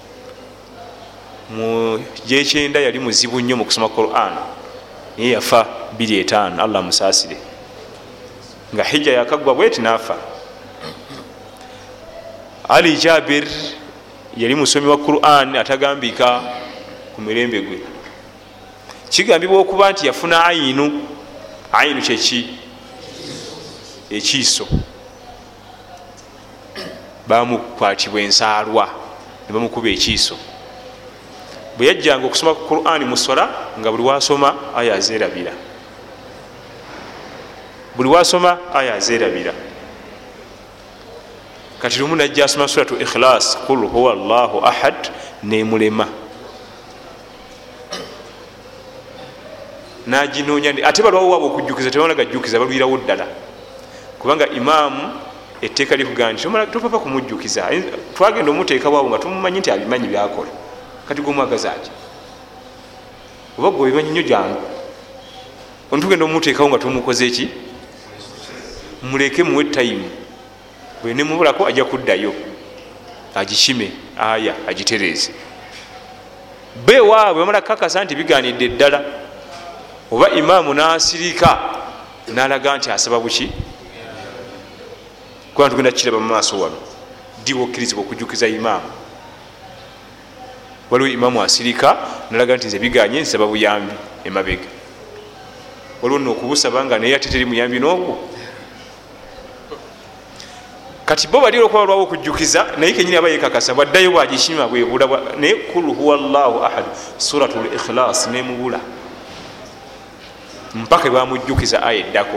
mu gyekyenda, yali muzibu nnyo mu kusoma Qur'an naye yafa bbiri etaano Allah musaasire nga hijja yakaggwa bweti naafa. Ali Jabir yali musomi wa Qur'an atagambika ku mirembe gwe. Kigambibwa okuba nti yafuna ayinu. Ayinu kyeki? Ekiiso. Bamukwatibwa ensaalwa ne bamukuba ekiiso. Bwe yajjanga okusoma ku Qur'ani mu swala nga buli wasoma aya azeerabira, buli wasoma aya azeerabira. Kati lumu najja asoma suratu Ikhlas, qul huwa Allahu ahad, nemulema naginoonya. Ate balwawo waabwe okujjukiza tebamala gajjukiza, balwirawo ddala kubanga imaamu etteeka likugaa nti topapa kumujjukiza. Twagenda omuteeka waabwe nga tumumanyi nti abimanyi byakola, kati gwomwagaza ati oba gwe obimanyi nnyo jangu ontugenda omuteekawo nga tumukoze eki, muleke muwe tayimu. Bwe nemubulako ajja kuddayo agikime aya agitereeze. Be waabwe bamala kakasa nti bigaanidde ddala, oba imaamu n'asirika n'alaga nti asaba buki kuba tugenda kukiraba mu maaso wano ddiwo okkirizibwa okujjukiza imaamu. Waliwo imaamu asirika n'alaga nti nze biganye nsaba buyambi emabega. Waliwo nno okubusaba nga naye ate teri muyambi n'ogwo. Kati bo bali olwokuba lwawo okujjukiza naye kenyini aba yekakasa bwaddayo bwagikima bwebula naye kul huwa Allahu ahad suratul Ikhlas nemubula mpaka bamujjukiza aya eddako.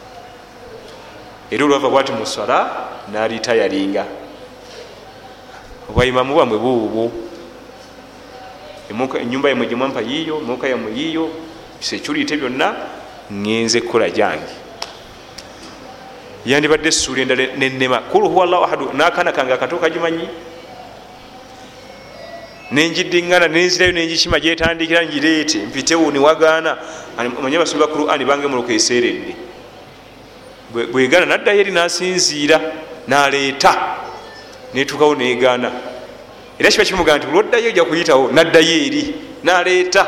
Era olwava bwati mu swala n'alitayalinga. Obwaimamu bwamwe buubwo, ennyumba yamwe gye mwampa yiiyo, muuka yamwe yiiyo, sekyuliite byonna ngenze kukola gyange. Yandibadde essuula endala nennema kul huwa Allahu ahad, n'akaana kange akato kagimanyi nenjiddingana nenzirayo nenjikima gyetandikira ngireete mpitewo newagaana. Omanye abasomyi ba Qur'ani bange muloka eseeredde, bwegaana naddayo eri nasinziira naleeta netukawo negaana. Era kiba kimugaa nti buloddayo ojja kuyitawo, naddayo eri naleeta.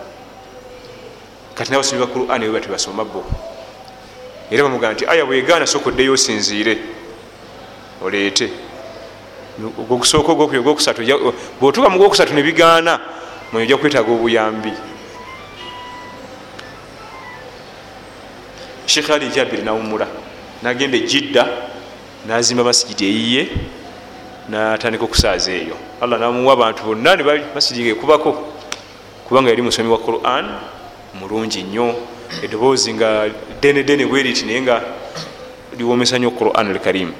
Kati n'abasomyi ba Qur'ani bwe bati basoma bo, era bamugaa nti aya bwegaana sokoddeyo osinziire oleete. Ogwokusooka ogwokubiri ogwokusatu bw'otuuka mu gwokusatu ne bigaana mwenye ojja kwetaaga obuyambi. Sheikh Ali Jabir nawumula nagenda e Jidda nazimba masigidi eyiye natandika okusaaza eyo. Allah namuwa abantu bonna ne bali masigidi gekubako kubanga yali musomi wa Quran mulungi nnyo, eddoboozi nga dene dene bweriti naye nga liwomesa nnyo Quran al-Karim.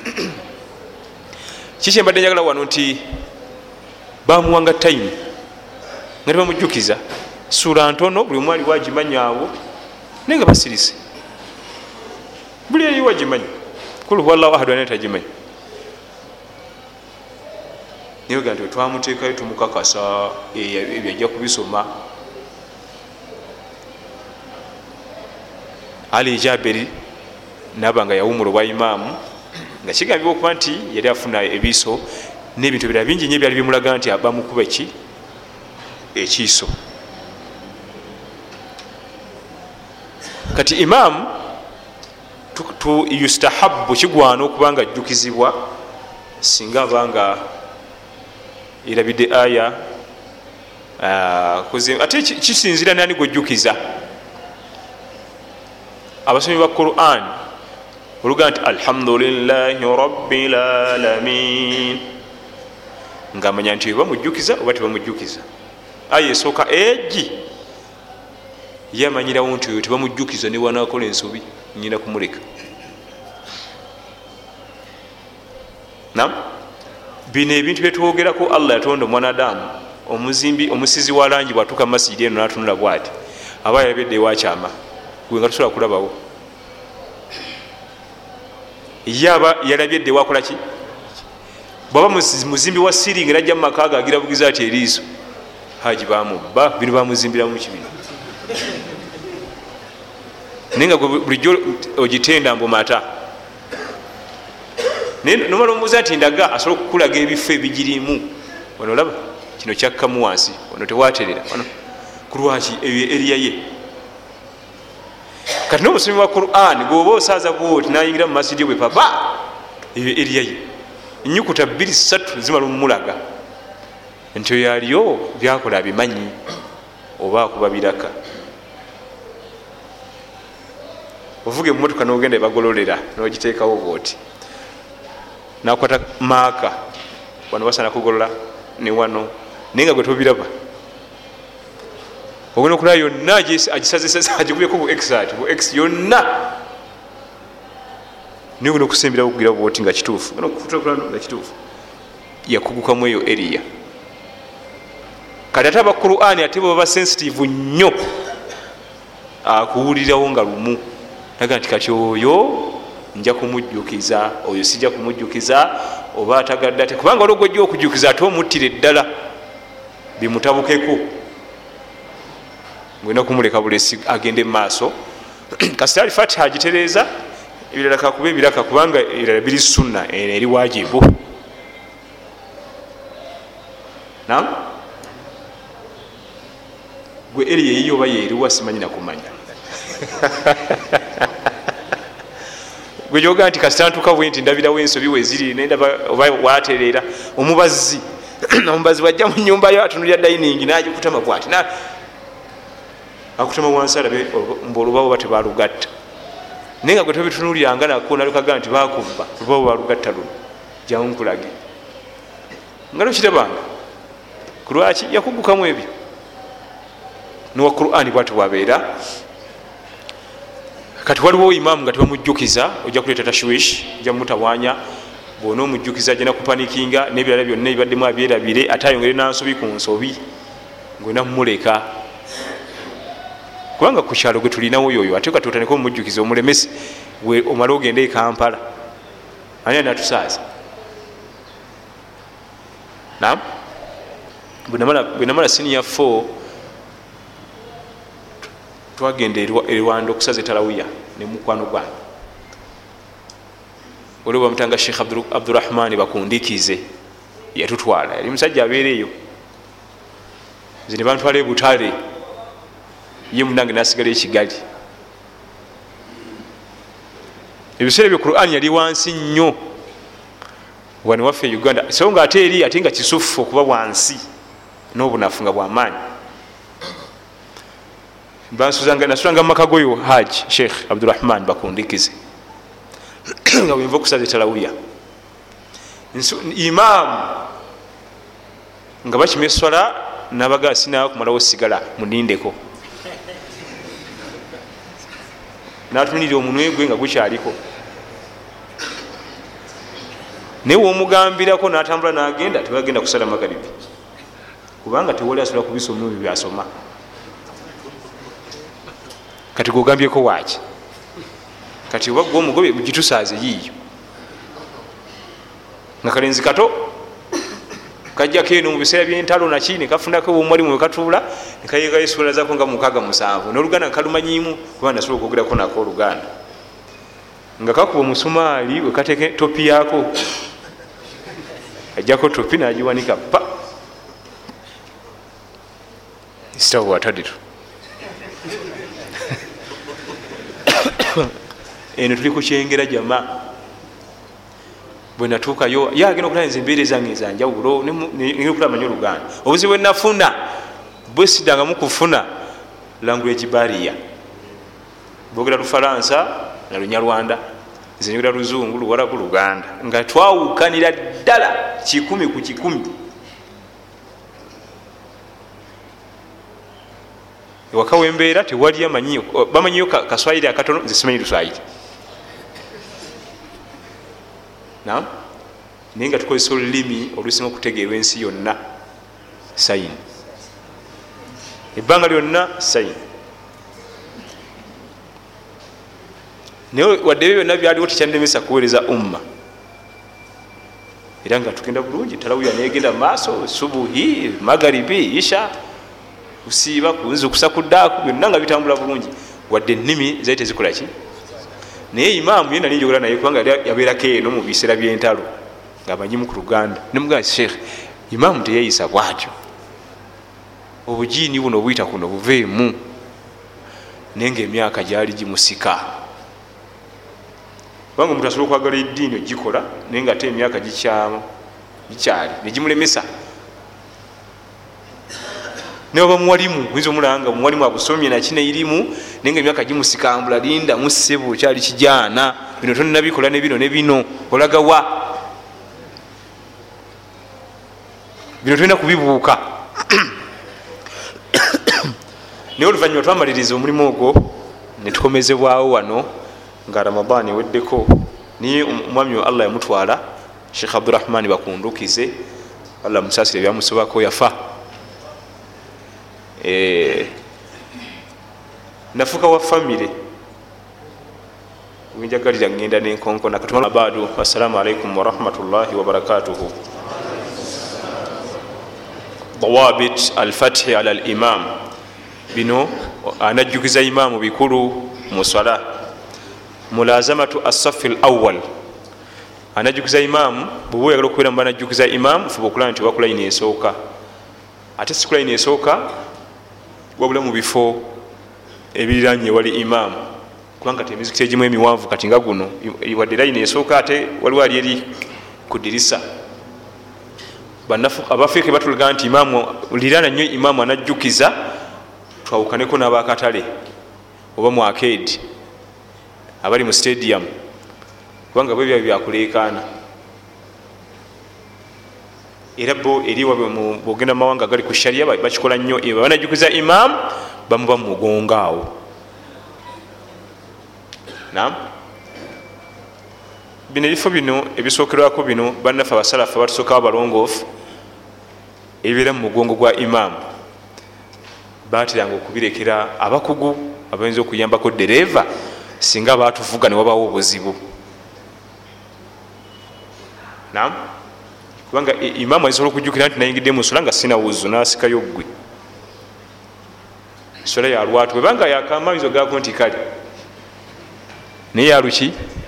Kiki mbadde njagala wano nti bamuwanga time nga tebamujjukiza sura ntono, buli omwali wagimanyaawo naye nga basirise, buli yali wagimanyi kul huwa Allahu ahad anaye tagimanyi. Naye ga nti twamuteekayo tumukakasa ebyo ajja kubisoma. Ali Jaberi naba nga yawumula obwa imaamu nga kigambibwa okuba nti yali afuna ebiiso n'ebintu ebirala bingi nnyo ebyali bimulaga nti abamukuba eki ekiiso. Kati imaamu tu yustahabu kigwana okubanga ajjukizibwa singa abanga erabidde aya ate kisinzira nani gwejjukiza. Abasomi ba Quran oluga nti alhamdulillahi rabbil alamin nga amanya nti bamujjukiza oba tebamujjukiza. Aya esooka egi yamanyirawo nti oyo tebamujjukiza ne wanakola ensobi nyina kumuleka. Nam bino ebintu byetwogerako Allah yatonda omwanadamu omuzimbi omusizi wa langi bwatuuka masijidi eno natunula bwati aba yalabedde ewakyama gwe nga tusobola kulabawo. Yaba yalabyedde wakolaki bwaba muzimbi wa siri nga najja mumaka ge agira bugiza ati eriiso haji bamubba bino bamuzimbiramu kibino naye nga bulijjo ogitenda mbumata naye nomala omubuuza nti ndaga asobola okukulaga ebifo ebigirimu wano olaba kino kyakkamu wansi wano tewaterera wano kulwaki eyo eriya ye. Kati n'omusomi wa Quran gwoba osaaza bwoti nayingira mu masidi bwe papa eyo eriya ye ennyukuta bbiri ssatu zimala omulaga nti oyo aliyo byakola abimanyi oba akuba biraka. Ovuga emmotoka n'ogenda ebagololera n'ogiteekawo bwoti nakwata maaka wano basana kugolola ne wano naye nga gwe tobiraba ogenda okulaba yonna agisazeseza agikubyeku bu exat bu ex yonna naye ogenda okusembera okugira bwoti nga kituufu nga kituufu yakugukamu eyo eriya. Kati ate aba Quran ate baba sensitive nnyo akuwulirawo nga lumu naga nti kati oyo nja kumujjukiza oyo sijja kumujjukiza oba atagadde ate kubanga olwo gwojja okujjukiza ate omuttire eddala bimutabukeko ngwena kumuleka bulesi agende maaso. Kasita ali Fatiha agitereeza ebirala kakuba ebiraka kubanga ebirala biri sunna eri wajibu. Naam gwe eri yeyiyo oba yeeriwa simanyi nakumanya gwe gyoga nti kasita ntuuka bwe nti ndabirawo ensobi weziri nendaba oba watereera omubazi omubazi wajja mu nyumba yo atunulya dining nagikutama bwati akutama wansi alabe mbu olubawo oba tebalugatta naye nga gwe tobitunulyanga nako nalukaga nti bakubba olubawo balugatta luno jangu nkulage nga nokitabanga kulwaki yakugukamu ebyo. Nowa Quran bwati bwabeera. Kati waliwo imaamu nga tebamujjukiza ojja kuleeta tashwish ojja mutawanya bwona omujjukiza ajja nakupanikinga n'ebirala byonna ebibaddemu abyerabire ate ayongere nansobi ku nsobi ngwena mumuleka kubanga ku kyalo gwe tulinawo yoyo ate kati otandika omujjukiza omulemesi omale ogende e Kampala ani anatusaaza. Naam bwe namala senior four twagenda eriwanda okusaza etalawiya ne mukwano gwange oliwo bamutanga Sheikh Abdurrahman bakundikize yatutwala yali musajja abeereeyo zine bantwala ebutale ye munange nasigala ekigali. Ebiseera ebyo Quran yali wansi nnyo wano waffe e Uganda so nga ate eri ate nga kisufu okuba wansi n'obunafu nga bwamaanyi. Bansuzanga nasuzanga mumaka goyo Haji Sheikh Abdurrahman bakundikize nga bwenva okusaza etalawiya imaamu nga bakima eswala nabagaa sinaa kumalawo sigala munindeko natunirira omunwe gwe nga gukyaliko naye womugambirako natambula nagenda tebagenda kusala magaribi kubanga tewali asobola kubisoma ebyo byasoma kati gogambyeko waki kati obagwa omugobe gitusaaze yiiyo nga kalenzi kato kajjako eno mu biseera byentalo naki nekafunako obumwalimu wekatuula nekayegayo esula zako nga mukaga musanvu n'oluganda nkalumanyimu kuba nasobola okwogerako nako oluganda nga kakuba omusumaali wekateke topi yako ajjako topi nagiwanika pa isitawo watadiro eno tuli kukyengera jama bwenatuukayo ye agenda okulanyiza embeera zange ezanjawulo nekulamayo oluganda obuzibu bwenafuna bwesidanga mukufuna language barrier bogera lufalansa na lunyarwanda zinyogera luzungu luwarabu luganda nga twawukanira ddala kikumi ku kikumi ewaka wembeera tewali amanyiyo bamanyiyo kaswahili akatono nze simanyi luswahili naam naye nga tukozesa olulimi olusinga okutegeerwa ensi yonna sayini ebbanga lyonna sayini naye wadde ebyo byonna byaliwo tekyannemesa kuweereza umma era nga tugenda bulungi talawiya negenda maaso subuhi magaribi isha kusiiba kunzi kusakuddaku byonna nga bitambula bulungi wadde ennimi zali tezikolaki naye imaamu yena ninjogera naye kubanga yabeerako eno mu biseera byentalo ngaamanyimu ku luganda nemugamba sheekh imaamu teyeyisa bwatyo obujiini buno obuyita kuno buveemu naye ngaemyaka gyali gimusika kubanga omuntu asobola okwagala eddiini ogikola naye nga ate emyaka gikyali negimulemesa neba muwalimu oyinza omulanga omuwalimu agusomye nakinairimu naye nga emyaka gimusikambula linda musebo kyali kijaana bino tonabikola nebino nebino olagawa bino tolina kubibuuka naye oluvanyuma twamaliriza omulimu ogwo netukomezebwawo wano nga ramadan eweddeko niye omwami allah yamutwala sheikh abdurahmani bakundukize allah musasire byamusobako yafa e, nafuka wa famire winjagalira ngenda nenkonkona katuma abadu assalamu alaikum warahmatullahi wabarakatuhu dawabit alfathi ala alimam bino anajjukiza imamu bikulu musala mulazamatu as-saff al-awwal anajjukiza imamu bwe oyagala okubeera mu banajjukiza imamu fuba okulaba nti wakula ine esooka ate sikula ine esooka wabula mu bifo ebiriranye wali imamu kubanga temizikiti egimu emiwanvu kati nga guno wadde era ine esooka ate waliwo ali eri ku dirisa abafiika batulaga nti imamu lirana nnyo imamu anajjukiza twawukaneko n'abakatale oba mu arcade abali mu stadium kubanga bwe byabyo byakuleekaana era bo eri bwogenda mumawanga gali ku sharia bakikola nnyo banajjukiza imamu bamuba mumugonga awo nam bino ebifo bino ebisookerwako bino bannaffe abasalafu abatusookawo abalongoofu ebibeera mu mugongo gwa imamu bateranga okubirekera abakugu abayinza okuyambako dereva singa batuvuga newabawo obuzibu nam kubanga imamu asobola okujjukira nti nayingidde mu nsula nga sina wuzu nasikayo ggwe ensola yalwatu webanga yakamaizo gako nti kale naye yaluki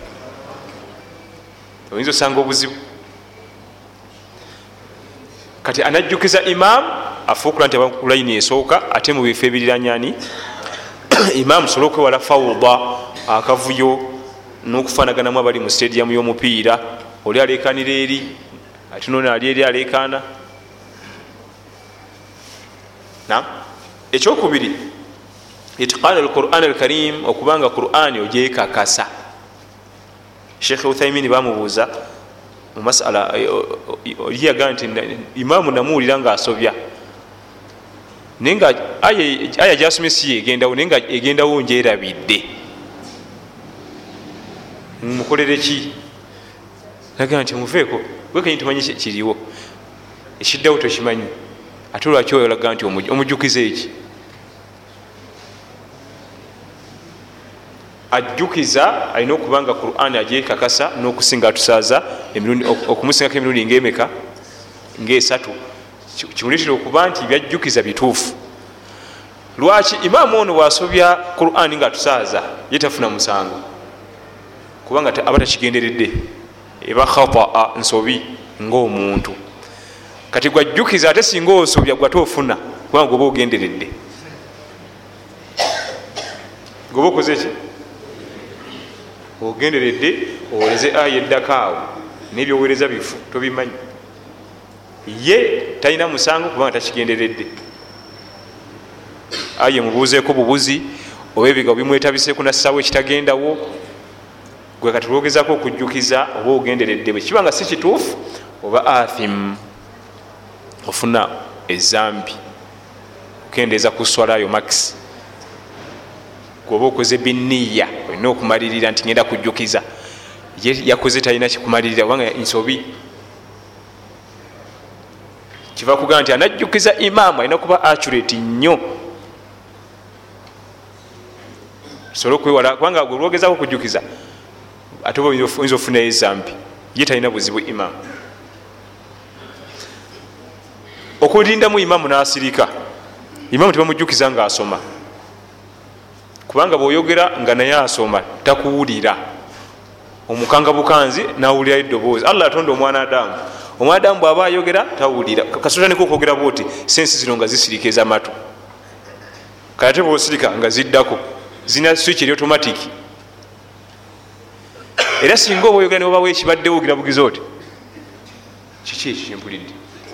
oyinza osanga obuzibu kati anajjukiza imamu afuukula nti abakulayini esooka ate mu bifo ebiriranyani imamu sobola okwewala fawuda akavuyo n'okufaanaganamu abali mu stadium y'omupiira oli aleekanira eri ate nono ali eri aleekaana nam ekyokubiri itiqaana alquran alkarim okubanga qurani ogyekakasa Sheikh Uthaymin bamubuuza mu masala yaga nti imaamu namuwulira nga asobya naye nga aya gyasomye si yegendawo naye nga egendawo njerabidde mukolere ki naga nti muveeko wekenyi tumanyi kiriwo ekiddawo tokimanyi ate lwaki olaga nti omujjukiza eki ajjukiza alina okubanga Qur'an agyekakasa n'okusinga atusaaza okumusingako emirundi ngaemeka ngaesatu kimuleetera okuba nti byajjukiza bituufu. Lwaki imaamu ono bwasobya Qur'an nga atusaaza ye tafuna musango kubanga aba takigenderedde eba khata nsobi ng'omuntu. Kati gwajjukiza ate singa osobya gwate ofuna kubanga goba ogenderedde goba okoze eki ogenderedde owoleze aya eddako awo n'ebyowereza bifu tobimanyi ye talina musango kubanga takigenderedde. Aye mubuuzeeko bubuzi oba ebigambo bimwetabiseeku nassawo ekitagendawo gwe kati lwogezaako okujjukiza oba ogenderedde bwe kibanga si kituufu oba athim ofuna ezambi okendeeza ku swalayo max gwoba okoze biniya olina okumalirira nti ngenda kujjukiza yakoze talina kikumalirira kubanga nsobi kiva kugaa nti anajjukiza imaamu alina kuba accurate nnyo sobola okwewala kubanga gwe lwogezako okujjukiza ate oba oyinza ofunayo ezambi ye talina buzibu imaamu. Okulindamu imaamu n'asirika imaamu tebamujjukiza nga asoma kubanga bw'oyogera nga naye asoma takuwulira omukanga bukanzi nawulirayo eddoboozi. Allah atonda omwana Adamu, omwana Adamu bw'aba ayogera tawulira kasota niko okwogera bwoti sensi zino nga zisirika ez'amatu kale ate bw'osirika nga ziddako zina switch eri automatic era singa oba oyogera neobawo ekibaddewo ogira bugiza oti kiki ekyo kyempulidde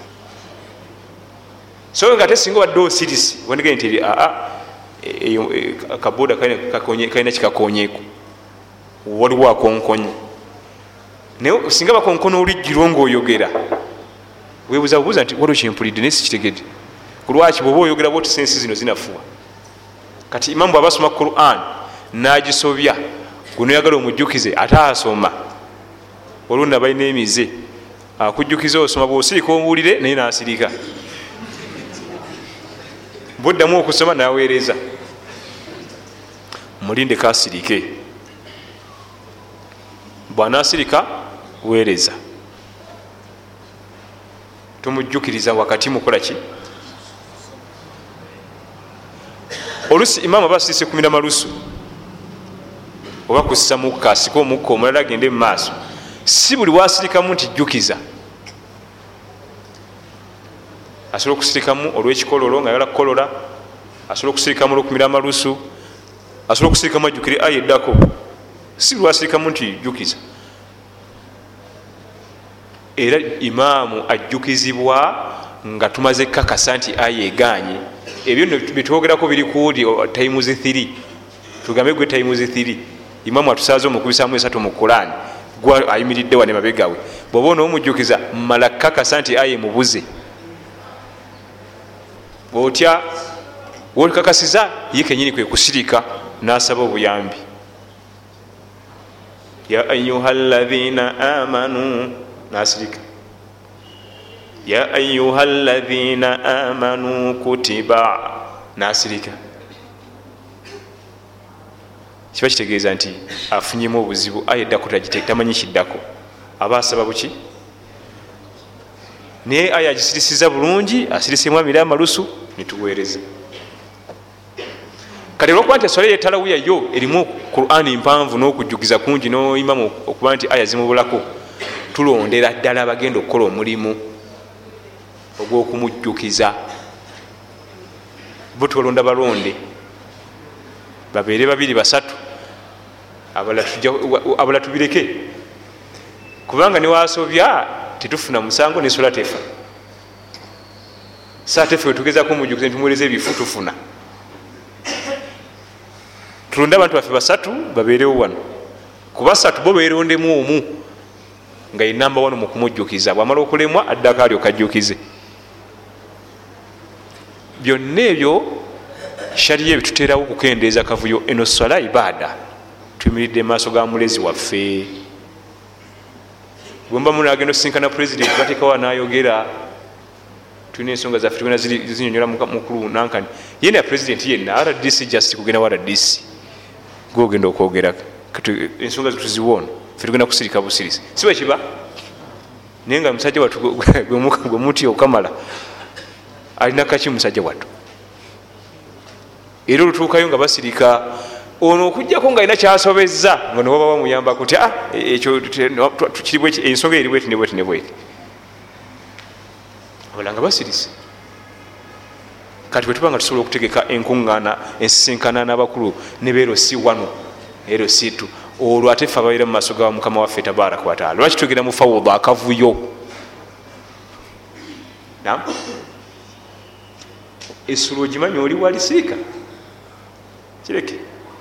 so nga ate singa obadde osirisi wandikaye nti aa akaboda kalina kikakonyeeko waliwo akonkonye naye singa bakonkono olijjirwo ngaoyogera webuuza bubuuza nti waliwo kyempulidde naye sikitegedde kulwaki bwoba oyogera bwoti sensi zino zinafuwa. Kati imamu bw'abasoma Qur'an n'agisobya gunoyagala omujjukize ate asoma olunda balina emize akujjukiza osoma bw'osirika omuwulire naye n'asirika buddamu okusoma n'aweereza mulinde kasirike bw'anaasirika weereza tomujjukiriza wakati mukola ki. Olusi imaamu aba asirise kumira malusu oba kussa mukka asika omukka omulala agende mu maaso si buli wasirikamu nti jjukiza. Asobola okusirikamu olw'ekikololo nga yala kukolola, asobola okusirikamu olw'okumira amalusu, asobola okusirikamu ajjukire aya eddako si buli wasirikamu nti jjukiza. Era imaamu ajjukizibwa nga tumaze kakasa nti aya eganye ebyo bitwogerako biri kuwuli times three tugambe gwe times three imaamu atusaaza omukubisamu esatu mu Qur'an gwa ayimiridde wane mabegawe bw'oba onoomujjukiza mala kakasa nti aya emubuze bw'otya wolikakasiza ye kenyini kwe kusirika n'asaba obuyambi. Ya ayuha alladhina amanu n'asirika ya ayuha alladhina amanu kutiba n'asirika kiba kitegeeza nti afunyemu obuzibu aya eddako tamanyi kiddako aba asaba buki naye aya agisirisiza bulungi asirisemu amira amalusu nituweereza. Kati olwokuba nti eswala yetalawiya yo erimu Qur'ani mpanvu n'okujjukiza kungi n'imamu okuba nti aya zimubulako tulondera ddala abagenda okukola omulimu ogw'okumujjukiza bo tubalonda balonde babeere babiri basatu abala tubireke kubanga newasobya tetufuna musango neswala tefa saa tefe wetugezako omujjukiza nitumuweereza ebifu tufuna tulonde abantu baffe basatu babeerewo wano kubasatu bo berondemu omu nga ye namba wano mukumujjukiza, bwamala okulemwa addako alyo kajjukize. Byonna ebyo shariya ebituterawo okukendeeza kavuyo. Eno swala ibaada, tuyimiridde maaso ga mulezi waffe. bwemba munagenda osisinkana president batekawo anayogera, tulina ensonga zaffe tugenda zinyonyola mukulu nankani yena ya president yenna R D C just kugenda wa R D C gogenda okwogera ensonga zetuziwoona ffe tugenda kusirika busirisi si bwe kiba naye nga musajja wattu gwe muti okamala alina kaki musajja wattu era olutuukayo nga basirika ono okujjako nga alina kyasobezza nga newaba bamuyambako ti ekyo ensonga eri bweti nebweti nebweti abalanga basirise. Kati bwe tuba nga tusobola okutegeka enkuŋŋaana ensisinkana n'abakulu ne beero si wano ero si tu olwo ate ffe ababeera mu maaso ga mukama waffe tabaraka wataala lwaki tugenda mu fawuda akavuyo. Nam essulu ogimanyi oli walisirika kireke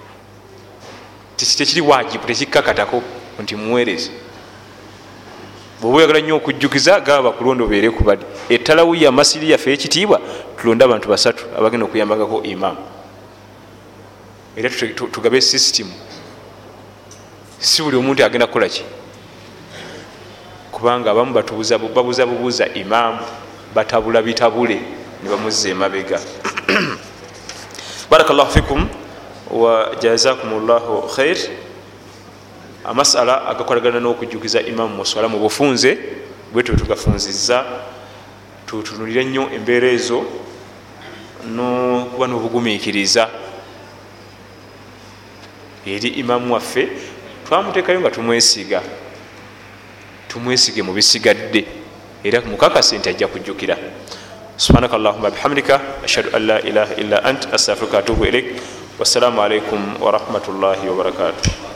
tekiri wajibu tekikkakatako nti muweereze. bwoba oyagala nnyo okujjukiza gaba bakulonda obeere ku bali ettalawiya amasiri yaffe ekitiibwa tulonde abantu basatu abagenda okuyambagako imaamu era tugabe sisitimu si buli omuntu agenda kukola ki kubanga abamu babuza bubuuza imaamu batabula bitabule ne bamuzza emabega. barakallahu fikum wa jazakum llahu khair. Amasala agakolagana n'okujjukiza imamu muswala mu bufunze bwetwe tugafunzizza tutunulire nnyo embeera ezo n'okuba n'obugumiikiriza eri imamu waffe twamuteekayo nga tumwesiga tumwesige mu bisigadde era mukakase nti ajja kujjukira. subhanaka allahumma bihamdika ashhadu an la ilaha illa ant astaghfiruka wa atubu ilaik. wassalamu alaikum warahmatullahi wabarakatuh.